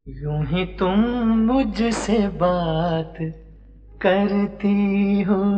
यूं ही तुम मुझसे बात करती हो,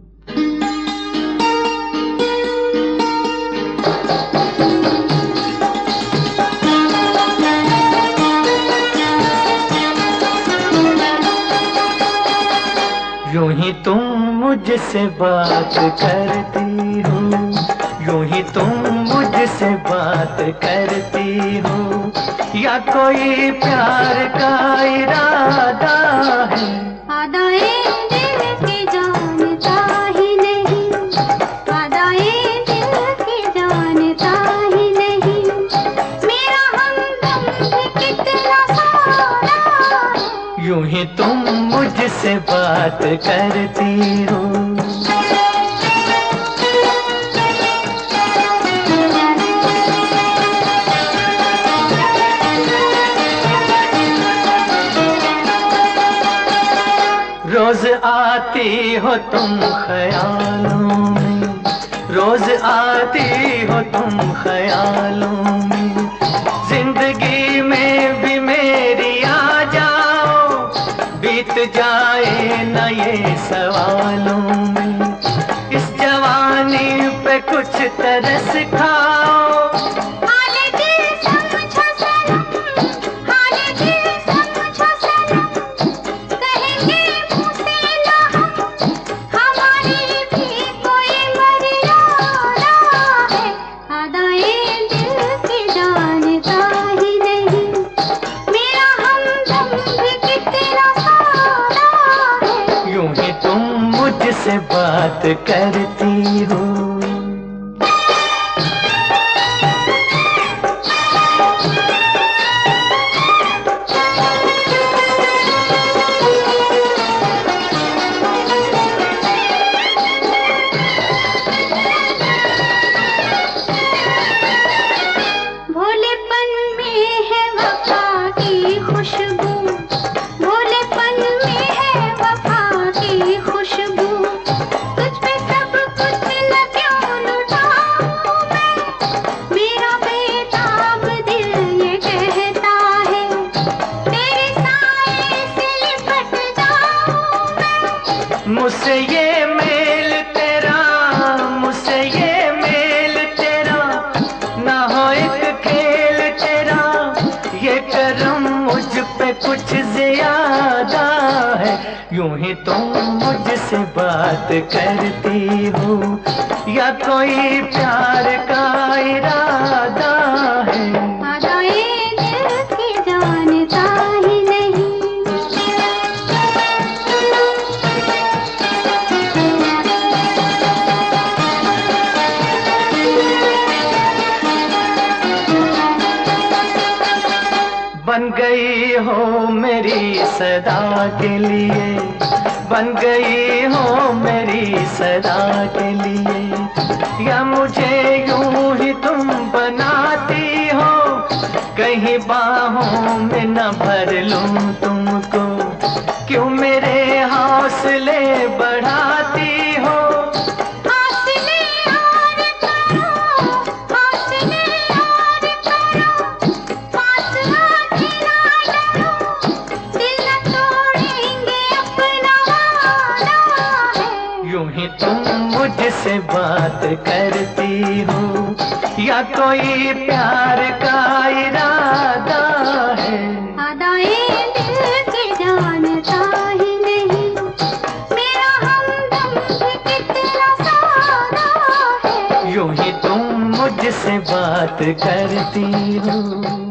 यूं ही तुम मुझसे बात करती हो, यूं ही तुम मुझसे बात करती हो, या कोई प्यार का इरादा है? आदाए दिल की जानता ही नहीं, आदाए दिल की जानता ही नहीं, मेरा हमदम भी कितना सारा है। यूं ही तुम मुझसे बात करती हो, रोज आती हो तुम ख्यालों में, रोज आती हो तुम ख्यालों में, जिंदगी में भी मेरी आ जाओ, बीत जाए न ये सवालों में, इस जवानी पे कुछ तरस खाओ। मुझसे बात करती हो, भोलेपन में है वफा की खुशबू, भोलेपन में है वफा की खुशबू, तुझ पे सब कुछ न क्यों लुटाऊं मैं, मेरा बेताब दिल ये कहता है, तेरे साए से लिपट जाऊं मैं। मुझसे ये मेल तेरा, मुझसे ये मेल तेरा, ना हो एक खेल तेरा, ये करम मुझ पे कुछ ज्यादा है। यूं ही तुम मुझसे बात करती हो, या कोई प्यार का इरादा है? आदाए दिल की जानता ही नहीं, बन गई हो मेरी सदा के लिए, बन गई हो मेरी सदा के लिए, या मुझे यूं ही तुम बनाती हो, कहीं बाहों में न भर लूं तुमको, क्यों मेरे हौसले बढ़ाती हो? यूं ही तुम मुझसे बात करती हो, या कोई प्यार का इरादा है? आदाए दिल की जानता ही नहीं, मेरा हमदम भी कितना सारा है। यूं ही तुम मुझसे बात करती हो।